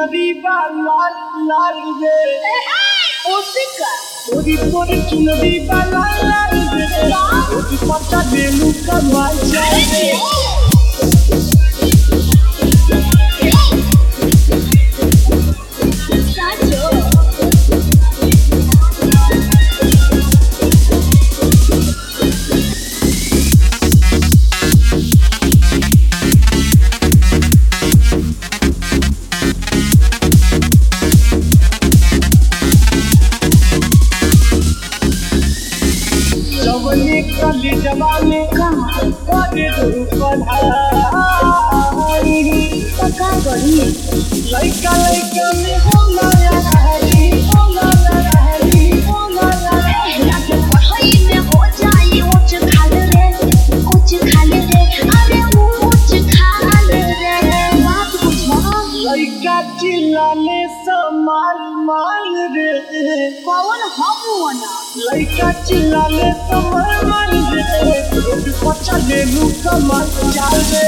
चुनरी बा लाल लाल रे ओसिका तोरी चुनरी बा लाल लाल रे ओदी पट्टा देलू कमाल जाए रे कली जवानी करे धूपन पका गरी लइका में होला रहरी लागे पढ़ाई में हो जाई ऊंच खाल रे अरे ऊंच खाल रे बात बुझा लइका चिल्लाले समाल माल रे कौन हम ना लइका चिल्लाले समाल रे रोटी पचा लेलू कमाल चाल रे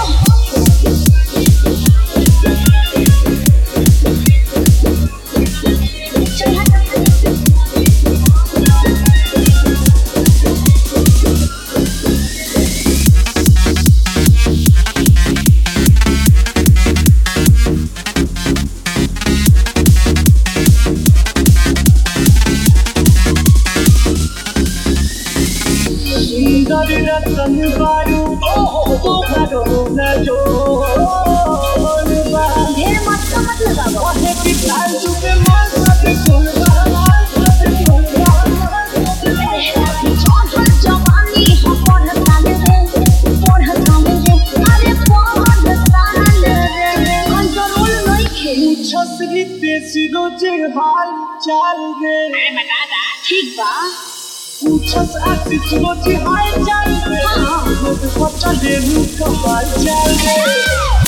रतन बारू न जो ढेर मत लगाओ ओहे पिताल जुबे माल साथे खोलवा जवानी हो पढ़ताल रे अरे पढ़ताल रे कंट्रोल नहीं खेलू छसरी देसी रोजे हाल चाल रे ठीक बा पूछस आशीष रोजे हाल चाल रे पचा लेलू कमाल चाल रे